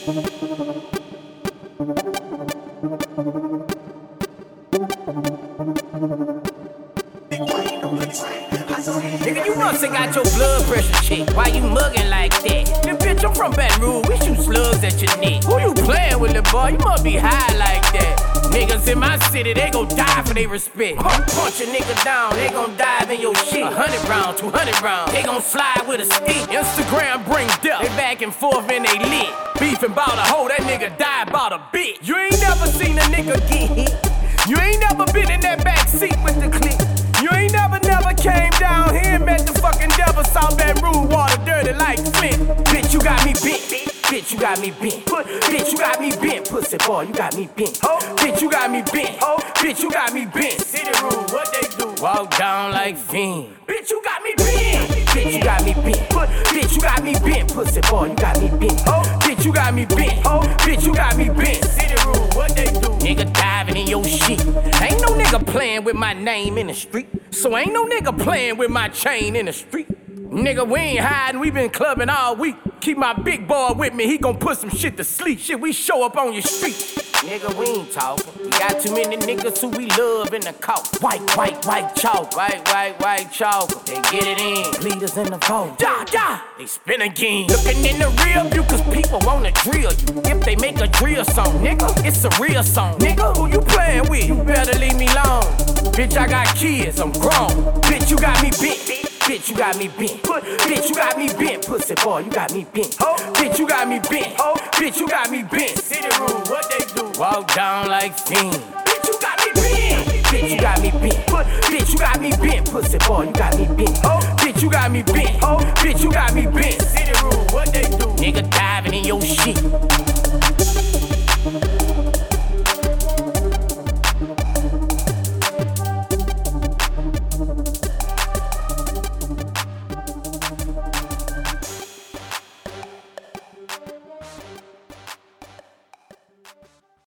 Nigga, you must have got your blood pressure checked. Why you mugging like that? Then bitch, I'm from Baton Rouge. We shoot slugs at your neck. Who you playing with, little boy? You must be high like that. Niggas in my city, they gon' die for they respect. Punch a nigga down, they gon' dive in your shit. 100 rounds, 200 rounds, they gon' slide with a stick. Instagram bring death, they back and forth and they lit. Beefing bout a hoe, that nigga died bout a bitch. You ain't never seen a nigga get hit. You ain't never been in that back seat with the clique. You ain't never came down here and met the fucking devil. South Baton Rouge, water dirty like Flint. Bitch, you got me bent. Bitch, you got me bent. Bitch, you got me bent. Pussy boy, you got me bent. Bitch, you got me bent. Bitch, you got me bent. City Rouge, what they do? Walk down like fiend. Bitch, you got me bent. Bitch, you got me bent. Bitch, you got me bent. Pussy boy, you got me bent. Bitch, you got me bent. Bitch, you got me bent. City Rouge, what they do? Nigga diving in your shit. Ain't no nigga playing with my name in the street. So ain't no nigga playing with my chain in the street. Nigga, we ain't hiding, we been clubbing all week. Keep my big boy with me, he gon' put some shit to sleep. Shit, we show up on your street. Nigga, we ain't talking. We got too many niggas who we love in the court. White chalk. White chalk. They get it in. Leaders in the vote. They spin again. Looking in the rear view, cause people wanna drill you. If they make a drill song, nigga, it's a real song. Nigga, who you playing with? You better leave me alone. Bitch, I got kids, I'm grown. Bitch, you got me bent. Bitch, you got me bent. Bitch, you got me bent. Pussy boy, you got me bent. Bitch, you got me bent. Bitch, you got me bent. City Rouge, what they do? Walk down like fiend. Bitch, you got me bent. Bitch, you got me bent. Bitch, you got me bent. Pussy boy, you got me bent. Bitch, you got me bent. Bitch, you got me bent. City Rouge, what they do? Nigga diving in your shit.